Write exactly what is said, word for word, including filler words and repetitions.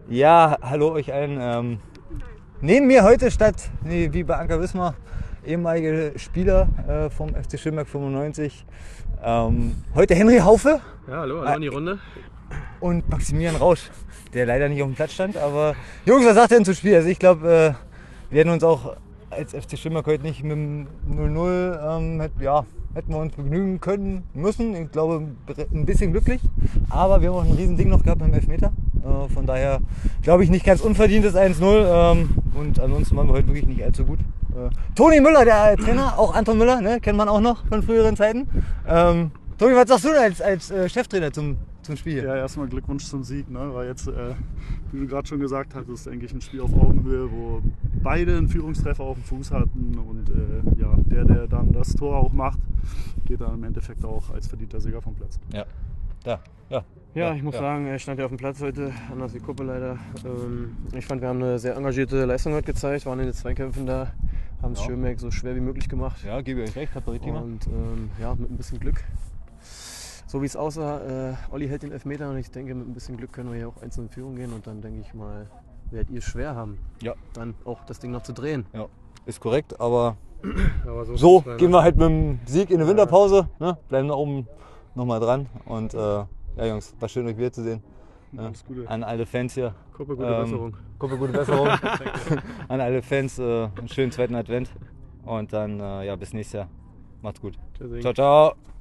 Ja, hallo euch allen. Ähm, neben mir heute statt, nee, wie bei Anker Wismar, ehemalige Spieler äh, vom F C Schönberg fünfundneunzig. Ähm, heute Henry Haufe. Ja, hallo, hallo in die Runde. Und Maximilian Rausch, der leider nicht auf dem Platz stand. Aber Jungs, was sagt ihr denn zum Spiel? Also ich glaube, äh, wir hätten uns auch als F C Schönberg heute nicht mit dem null null, ähm, hätt, ja, hätten wir uns begnügen können, müssen. Ich glaube, ein bisschen glücklich. Aber wir haben auch ein riesen Ding noch gehabt beim Elfmeter. Äh, von daher glaube ich nicht ganz unverdientes eins null. Ähm, und ansonsten waren wir heute wirklich nicht allzu gut. Äh, Toni Müller, der Trainer, auch Anton Müller, ne, kennt man auch noch von früheren Zeiten. Ähm, Toni, was sagst du denn als, als äh, Cheftrainer zum, zum Spiel? Ja, erstmal Glückwunsch zum Sieg. Ne? War jetzt, äh, wie du gerade schon gesagt hattest, denke ich, ein Spiel auf Augenhöhe, wo beide einen Führungstreffer auf dem Fuß hatten. Und äh, ja, der, der dann das Tor auch macht, geht dann im Endeffekt auch als verdienter Sieger vom Platz. Ja, ja, ja. Ja, ich muss ja. sagen, er stand ja auf dem Platz heute, anders wie Kuppe leider. Ähm, ich fand, wir haben eine sehr engagierte Leistung heute gezeigt, waren in den Zweikämpfen da, haben es ja. Schönberg so schwer wie möglich gemacht. Ja, gebe ich euch recht, hat richtig gemacht. Und ähm, ja, mit ein bisschen Glück. So wie es aussah, äh, Olli hält den Elfmeter und ich denke, mit ein bisschen Glück können wir hier auch einzeln in Führung gehen und dann denke ich mal, werdet ihr es schwer haben, ja. dann auch das Ding noch zu drehen. Ja, ist korrekt, aber, aber so, so gehen wir halt mit dem Sieg in eine Winterpause, ne? Bleiben da oben nochmal dran und äh, ja Jungs, war schön euch wiederzusehen. Ja, an alle Fans hier. Kuppe, gute ähm, Besserung. Kuppe, gute Besserung. An alle Fans äh, einen schönen zweiten Advent und dann äh, ja, bis nächstes Jahr. Macht's gut. Ciao, ciao.